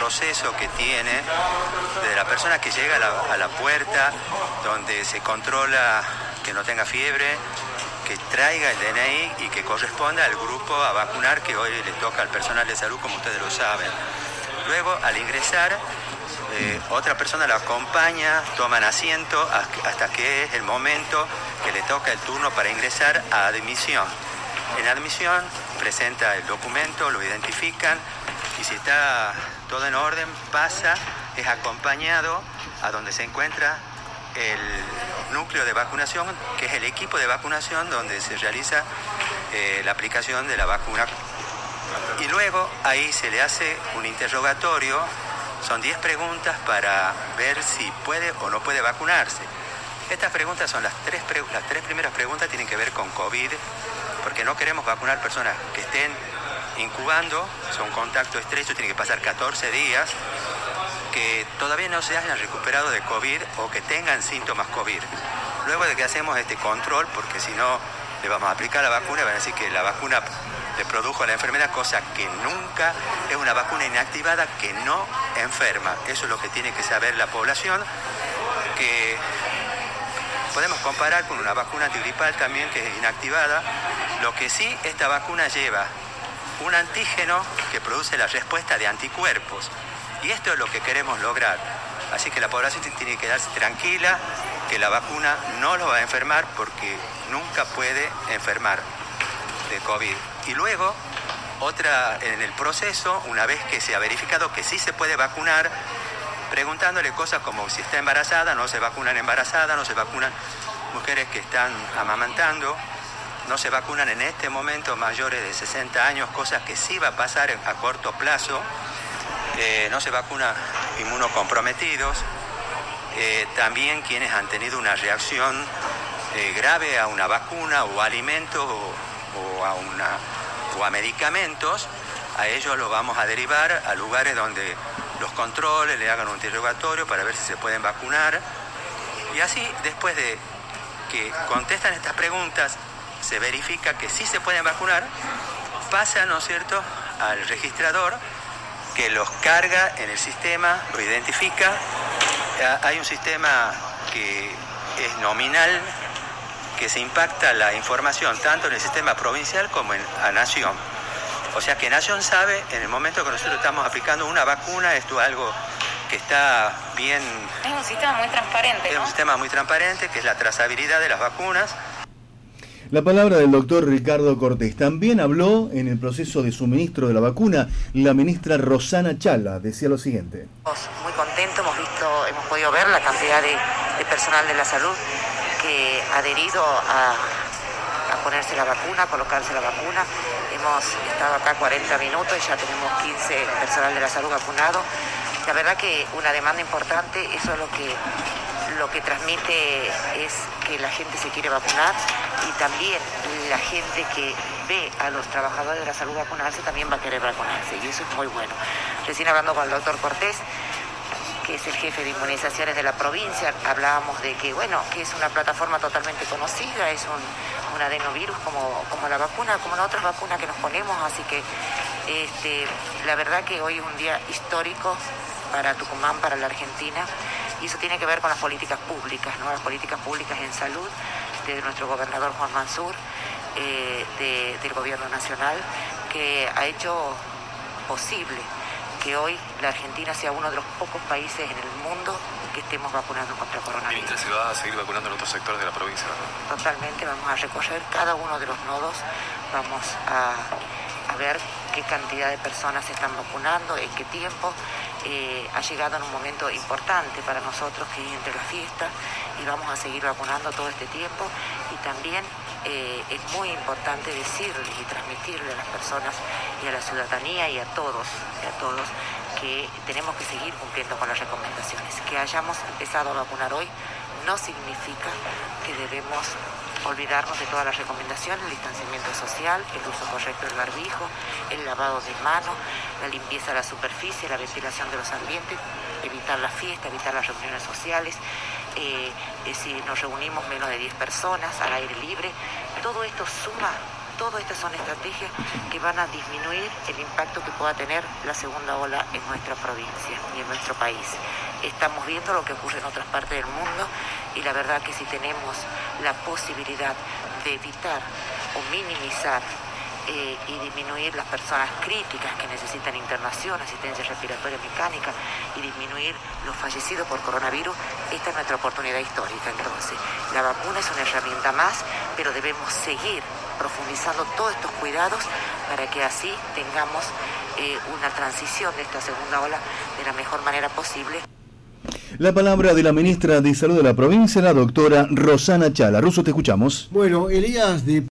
proceso que tiene de la persona que llega a la puerta, donde se controla que no tenga fiebre, que traiga el DNI y que corresponda al grupo a vacunar que hoy le toca al personal de salud, como ustedes lo saben. Luego, al ingresar, otra persona lo acompaña, toman asiento hasta que es el momento que le toca el turno para ingresar a admisión. En admisión presenta el documento, lo identifican y si está todo en orden, pasa, es acompañado a donde se encuentra el núcleo de vacunación, que es el equipo de vacunación donde se realiza la aplicación de la vacuna. Y luego ahí se le hace un interrogatorio, son 10 preguntas para ver si puede o no puede vacunarse. Estas preguntas son las tres primeras preguntas tienen que ver con COVID, porque no queremos vacunar personas que estén incubando, son contacto estrecho, tienen que pasar 14 días, que todavía no se hayan recuperado de COVID o que tengan síntomas COVID. Luego de que hacemos este control, porque si no le vamos a aplicar la vacuna, van a decir que la vacuna le produjo la enfermedad, cosa que nunca, es una vacuna inactivada que no enferma. Eso es lo que tiene que saber la población, que podemos comparar con una vacuna antigripal también que es inactivada. Lo que sí, esta vacuna lleva un antígeno que produce la respuesta de anticuerpos. Y esto es lo que queremos lograr. Así que la población tiene que quedarse tranquila, que la vacuna no lo va a enfermar porque nunca puede enfermar de COVID. Y luego, en el proceso, una vez que se ha verificado que sí se puede vacunar, preguntándole cosas como si está embarazada, no se vacunan embarazadas, no se vacunan mujeres que están amamantando, no se vacunan en este momento mayores de 60 años, cosas que sí va a pasar a corto plazo. No se vacuna inmunocomprometidos, también quienes han tenido una reacción grave a una vacuna o a alimentos o a medicamentos, a ellos los vamos a derivar a lugares donde los controles, le hagan un interrogatorio para ver si se pueden vacunar. Y así, después de que contestan estas preguntas, se verifica que sí se pueden vacunar, pasa, ¿no es cierto?, al registrador, que los carga en el sistema, lo identifica. Hay un sistema que es nominal, que se impacta la información tanto en el sistema provincial como a Nación. O sea que Nación sabe en el momento que nosotros estamos aplicando una vacuna, esto es algo que está bien... Es un sistema muy transparente, ¿no? Es un sistema muy transparente, que es la trazabilidad de las vacunas. La palabra del doctor Ricardo Cortés. También habló en el proceso de suministro de la vacuna la ministra Rosana Chala. Decía lo siguiente. Muy contentos, hemos podido ver la cantidad de personal de la salud que ha adherido a ponerse la vacuna, a colocarse la vacuna. Hemos estado acá 40 minutos y ya tenemos 15 personal de la salud vacunado. La verdad que una demanda importante, eso es lo que transmite es que la gente se quiere vacunar y también la gente que ve a los trabajadores de la salud vacunarse también va a querer vacunarse y eso es muy bueno. Recién hablando con el doctor Cortés, que es el jefe de inmunizaciones de la provincia, hablábamos de que, bueno, que es una plataforma totalmente conocida, es un adenovirus como la vacuna, como las otras vacunas que nos ponemos, así que la verdad que hoy es un día histórico para Tucumán, para la Argentina, y eso tiene que ver con las políticas públicas, ¿no? Las políticas públicas en salud de nuestro gobernador Juan Mansur, del gobierno nacional, que ha hecho posible que hoy la Argentina sea uno de los pocos países en el mundo que estemos vacunando contra coronavirus. Ministra, ¿se va a seguir vacunando en otros sectores de la provincia? Totalmente, vamos a recorrer cada uno de los nodos, vamos a ver qué cantidad de personas se están vacunando, en qué tiempo. Ha llegado en un momento importante para nosotros, que es entre las fiestas, y vamos a seguir vacunando todo este tiempo. Y también es muy importante decirle y transmitirle a las personas y a la ciudadanía y a todos que tenemos que seguir cumpliendo con las recomendaciones. Que hayamos empezado a vacunar hoy no significa que debemos olvidarnos de todas las recomendaciones, el distanciamiento social, el uso correcto del barbijo, el lavado de manos, la limpieza de la superficie, la ventilación de los ambientes, evitar la fiesta, evitar las reuniones sociales, si nos reunimos menos de 10 personas al aire libre. Todo esto suma Todas estas son estrategias que van a disminuir el impacto que pueda tener la segunda ola en nuestra provincia y en nuestro país. Estamos viendo lo que ocurre en otras partes del mundo y la verdad que si tenemos la posibilidad de evitar o minimizar y disminuir las personas críticas que necesitan internación, asistencia respiratoria mecánica y disminuir los fallecidos por coronavirus, esta es nuestra oportunidad histórica. Entonces, la vacuna es una herramienta más, pero debemos seguir profundizando todos estos cuidados para que así tengamos una transición de esta segunda ola de la mejor manera posible. La palabra de la ministra de Salud de la provincia, la doctora Rosana Chala. Russo, te escuchamos. Bueno, Elías, de